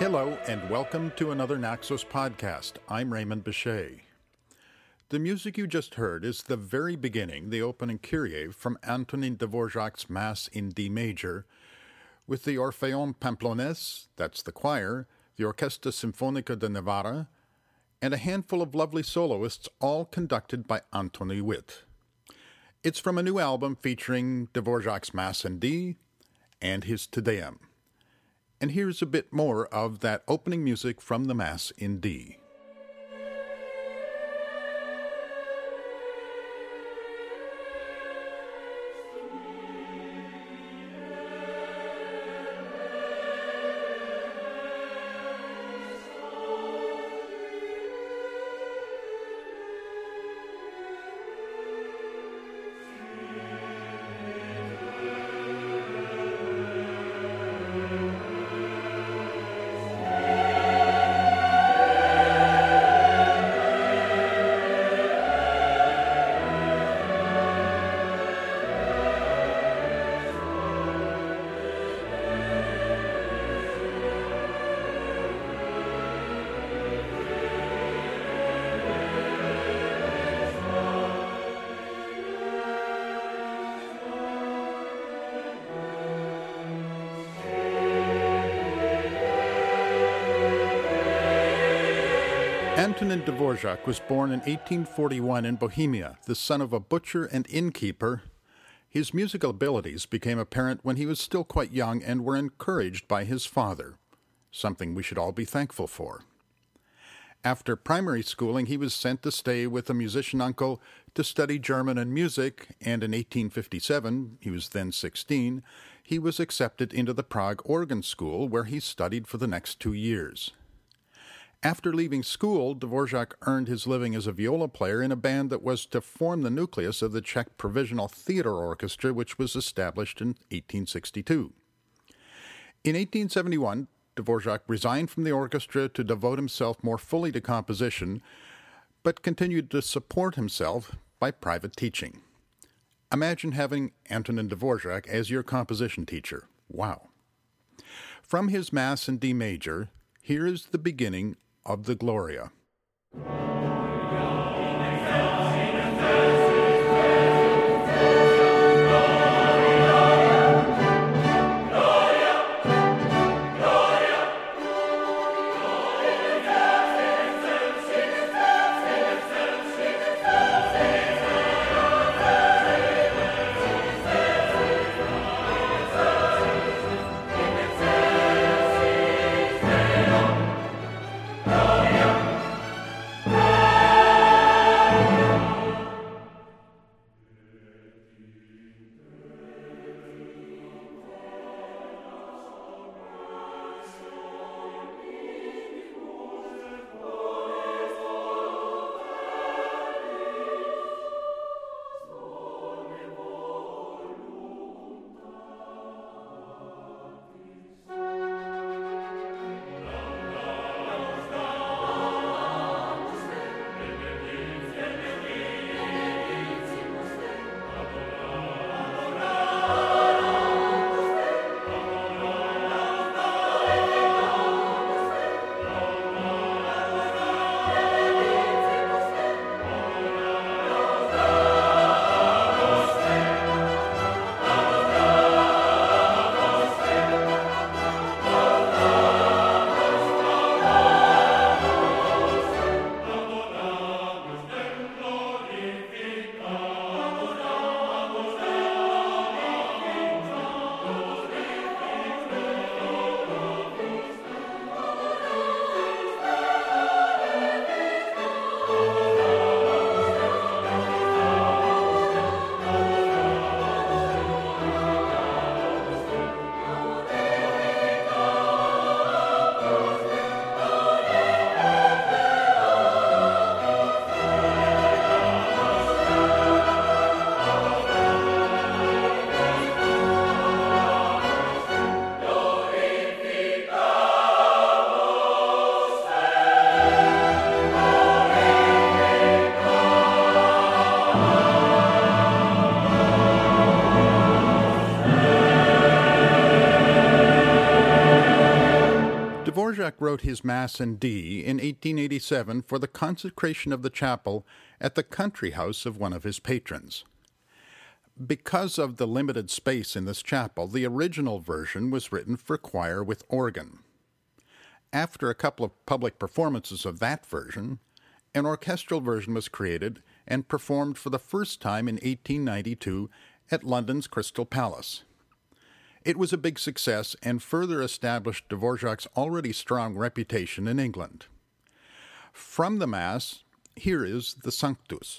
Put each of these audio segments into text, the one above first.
Hello and welcome to another Naxos podcast. I'm Raymond Bechet. The music you just heard is the very beginning, the opening Kyrie from Antonin Dvorak's Mass in D major, with the Orpheon Pamplonais, that's the choir, the Orquesta Sinfonica de Navarra, and a handful of lovely soloists, all conducted by Antoni Witt. It's from a new album featuring Dvorak's Mass in D and his Te Deum. And here's a bit more of that opening music from the Mass in D. Antonin Dvorak was born in 1841 in Bohemia, the son of a butcher and innkeeper. His musical abilities became apparent when he was still quite young and were encouraged by his father, something we should all be thankful for. After primary schooling, he was sent to stay with a musician uncle to study German and music, and in 1857, he was then 16, he was accepted into the Prague Organ School, where he studied for the next 2 years. After leaving school, Dvorak earned his living as a viola player in a band that was to form the nucleus of the Czech Provisional Theatre Orchestra, which was established in 1862. In 1871, Dvorak resigned from the orchestra to devote himself more fully to composition, but continued to support himself by private teaching. Imagine having Antonin Dvorak as your composition teacher. Wow. From his Mass in D major, here is the beginning of the Gloria. Gloria, wrote his Mass in D in 1887 for the consecration of the chapel at the country house of one of his patrons. Because of the limited space in this chapel, the original version was written for choir with organ. After a couple of public performances of that version, an orchestral version was created and performed for the first time in 1892 at London's Crystal Palace. It was a big success and further established Dvorak's already strong reputation in England. From the Mass, here is the Sanctus.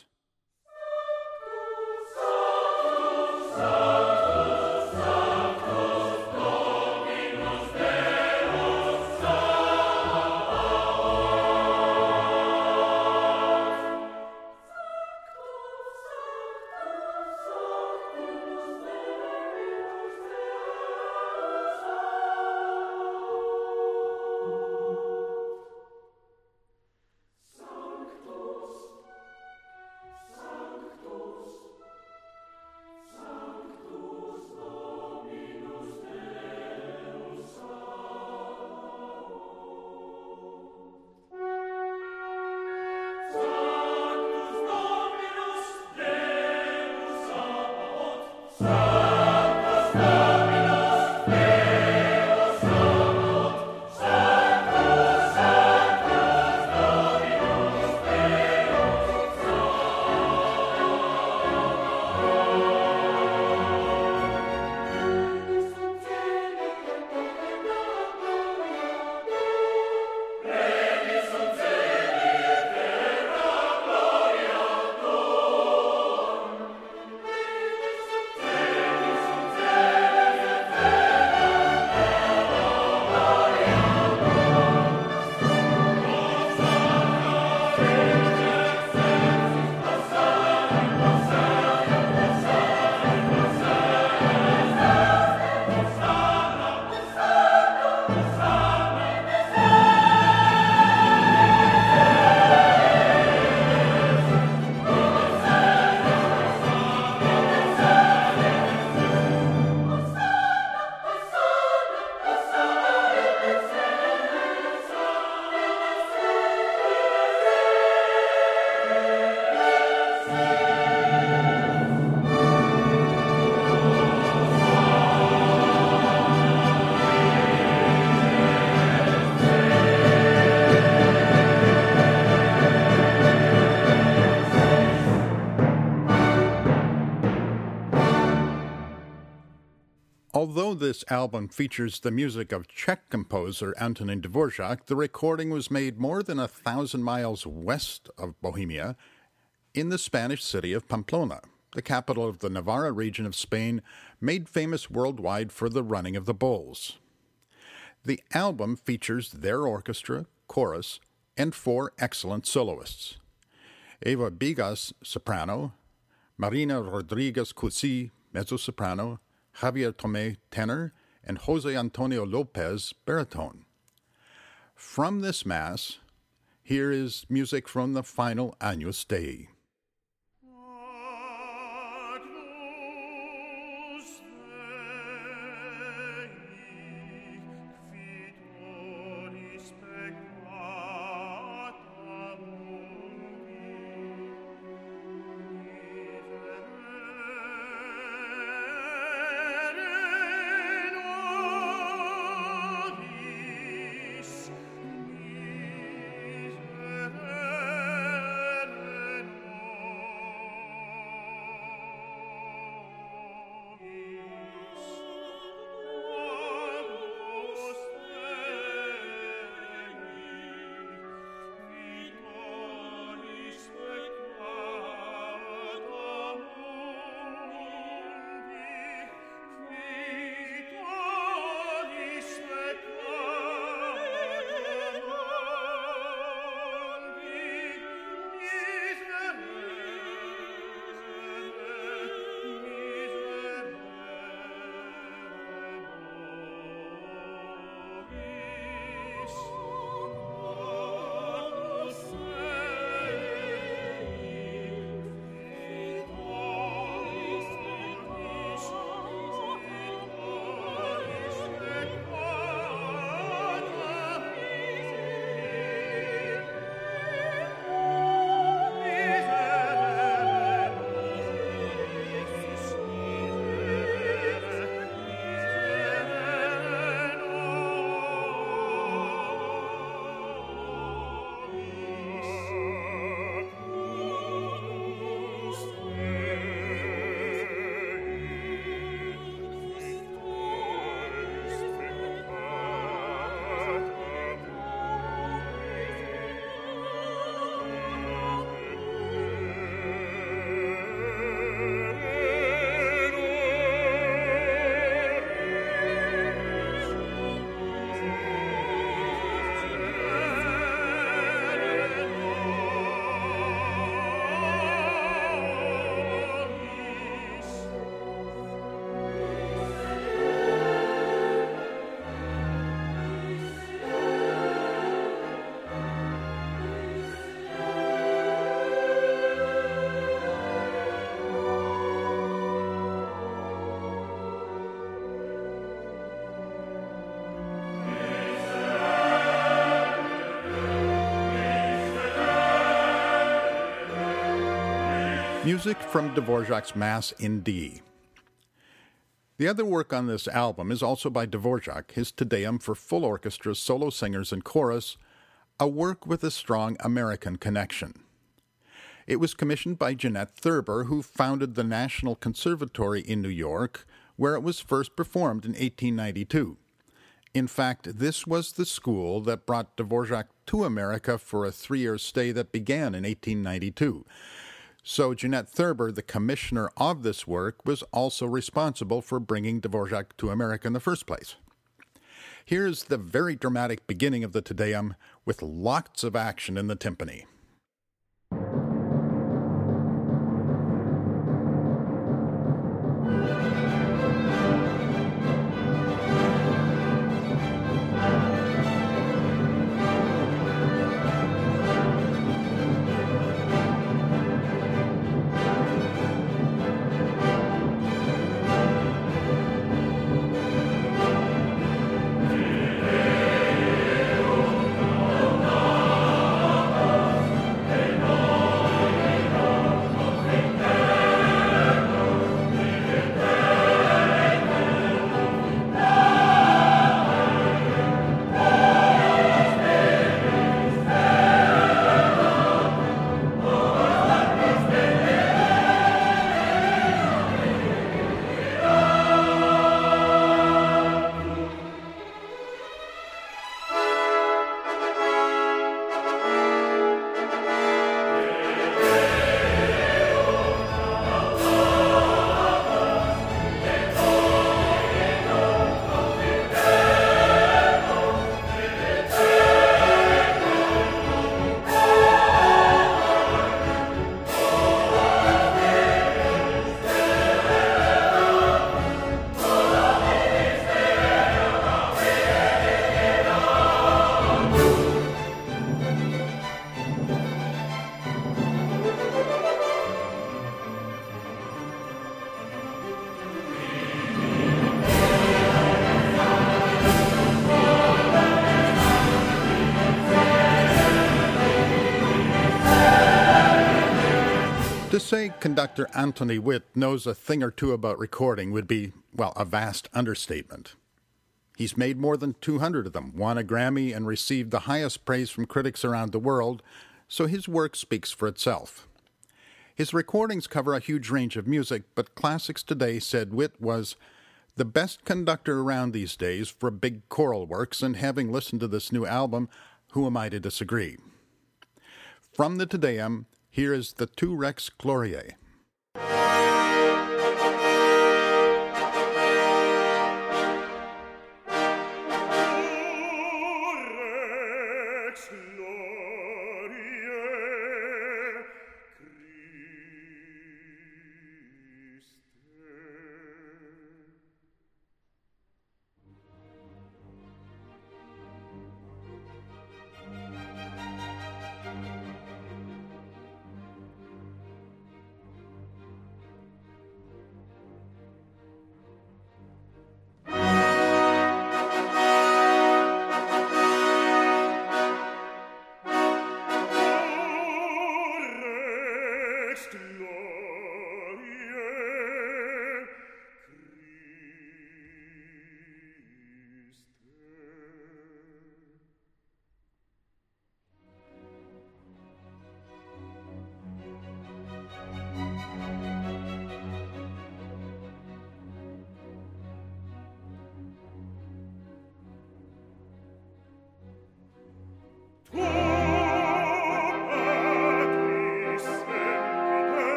Although this album features the music of Czech composer Antonín Dvořák, the recording was made more than 1,000 miles west of Bohemia in the Spanish city of Pamplona, the capital of the Navarra region of Spain, made famous worldwide for the running of the bulls. The album features their orchestra, chorus, and 4 excellent soloists: Eva Bigas, soprano; Marina Rodriguez Cusi, mezzo-soprano; Javier Tomé, tenor; and Jose Antonio Lopez, baritone. From this Mass, here is music from the final Agnus Dei. Music from Dvorak's Mass in D. The other work on this album is also by Dvorak, his Te Deum for full orchestra, solo singers, and chorus, a work with a strong American connection. It was commissioned by Jeanette Thurber, who founded the National Conservatory in New York, where it was first performed in 1892. In fact, this was the school that brought Dvorak to America for a 3-year stay that began in 1892. So Jeanette Thurber, the commissioner of this work, was also responsible for bringing Dvorak to America in the first place. Here's the very dramatic beginning of the Te Deum with lots of action in the timpani. To say conductor Anthony Witt knows a thing or two about recording would be, well, a vast understatement. He's made more than 200 of them, won a Grammy, and received the highest praise from critics around the world, so his work speaks for itself. His recordings cover a huge range of music, but Classics Today said Witt was the best conductor around these days for big choral works, and having listened to this new album, who am I to disagree? From the Te Deum, here is the Tu Rex Gloriae.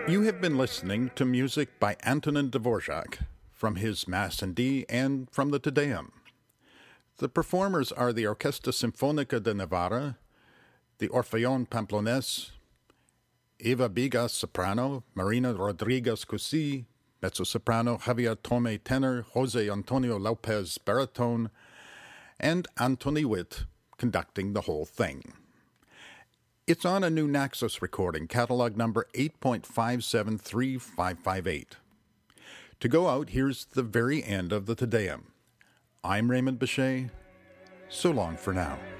You have been listening to music by Antonin Dvorak from his Mass in D and from the Te Deum. The performers are the Orquesta Sinfónica de Navarra, the Orfeón Pamplonés, Eva Bigas soprano, Marina Rodriguez Cusi, mezzo-soprano, Javier Tome tenor, Jose Antonio Lopez baritone, and Anthony Witt conducting the whole thing. It's on a new Naxos recording, catalog number 8.573558. To go out, here's the very end of the Te Deum. I'm Raymond Bechet. So long for now.